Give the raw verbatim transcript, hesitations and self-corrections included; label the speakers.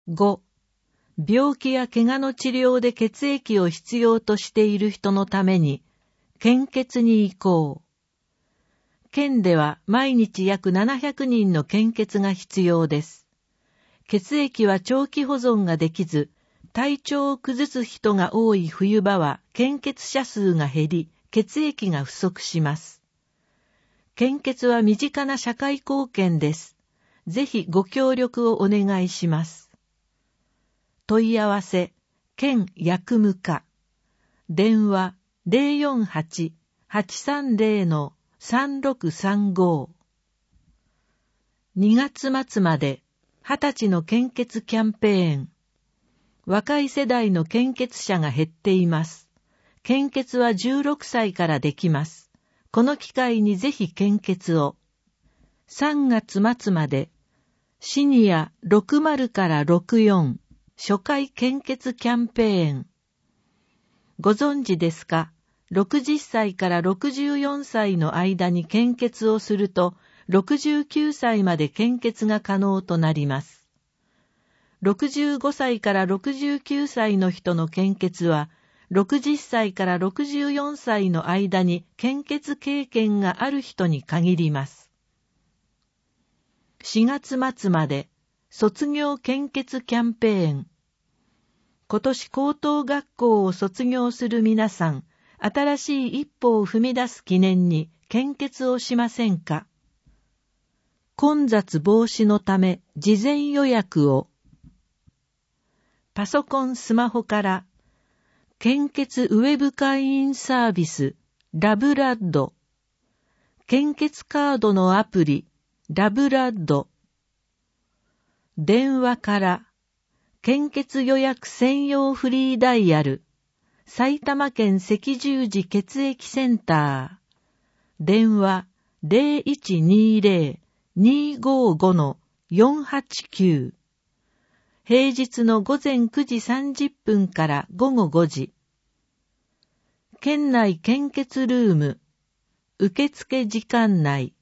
Speaker 1: ご、病気や怪我の治療で血液を必要としている人のために、献血に移行。県では毎日約ななひゃくにんの献血が必要です。血液は長期保存ができず、体調を崩す人が多い冬場は献血者数が減り、血液が不足します。献血は身近な社会貢献です。ぜひご協力をお願いします。問い合わせ、県薬務課。電話 ゼロよんはち はちさんゼロ さんろくさんご。にがつ末まではたちの献血キャンペーン。若い世代の献血者が減っています。献血はじゅうろくさいからできます。この機会にぜひ献血を。さんがつ末までシニアろくじゅうからろくじゅうよん初回献血キャンペーン。ご存知ですか？ろくじゅっさいからろくじゅうよんさいの間に献血をすると、ろくじゅうきゅうさいまで献血が可能となります。ろくじゅうごさいからろくじゅうきゅうさいの人の献血は、ろくじゅっさいからろくじゅうよんさいの間に献血経験がある人に限ります。しがつ末まで卒業献血キャンペーン。今年高等学校を卒業する皆さん、新しい一歩を踏み出す記念に献血をしませんか？混雑防止のため事前予約を。パソコンスマホから献血ウェブ会員サービスラブラッド、献血カードのアプリラブラッド、電話から献血予約専用フリーダイヤル埼玉県赤十字血液センター、電話 ゼロいちにゼロ にーごーご のよんはちきゅう、平日の午前くじさんじゅっぷんから午後ごじ。県内献血ルーム、受付時間内、